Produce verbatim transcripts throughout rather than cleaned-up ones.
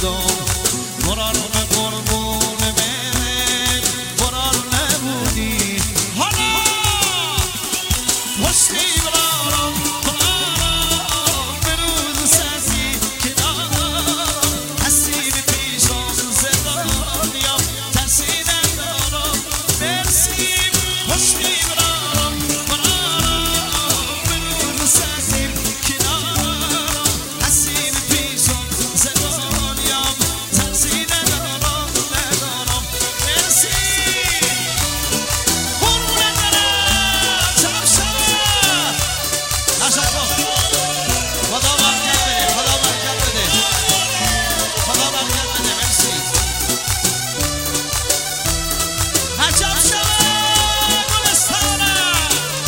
نبودم قرار قربون من قرار نبودی حالا پشتی برارم برارم به روز سازی کنارم هستی به پیشم زدانیم ترسی ندارم مرسی پشتی برارم برارم به روز سازی کنارم هستی به پیشم زدانیم ترسی ندارم ندارم مرسی قربونت برم شب شب تشکر خدا برکت بده خدا برکت بده خدا برکت بده مرسی عجب شب گلستانم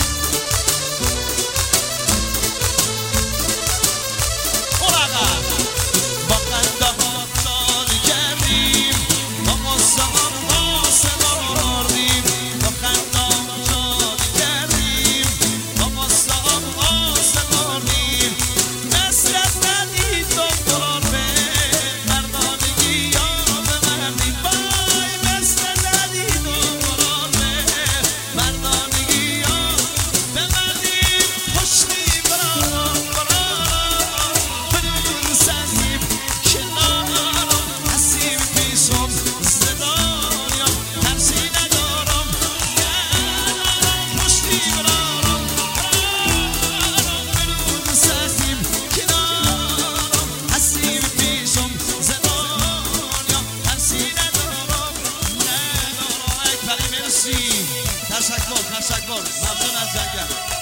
اورقا با قندهات شادی کردیم با قصه ها قاسه بردیم با قندهات شادی کردیم با قصه ها قاسه بردیم نصرت ندید دکتران به مردانگی یا به مردی بای نصرت ندید دکتران به مردانگی یا به مردی پشتی برارم برارم بدون سنگیم کنارم هستی به پیشم زدانیم ترسی ندارم ندارم پشتی برارم برارم بدون سنگیم کنارم هستی به پیشم زدانیم ترسی ندارم ندارم اکبری مرسی تشکر تشکر ممنون از جنگل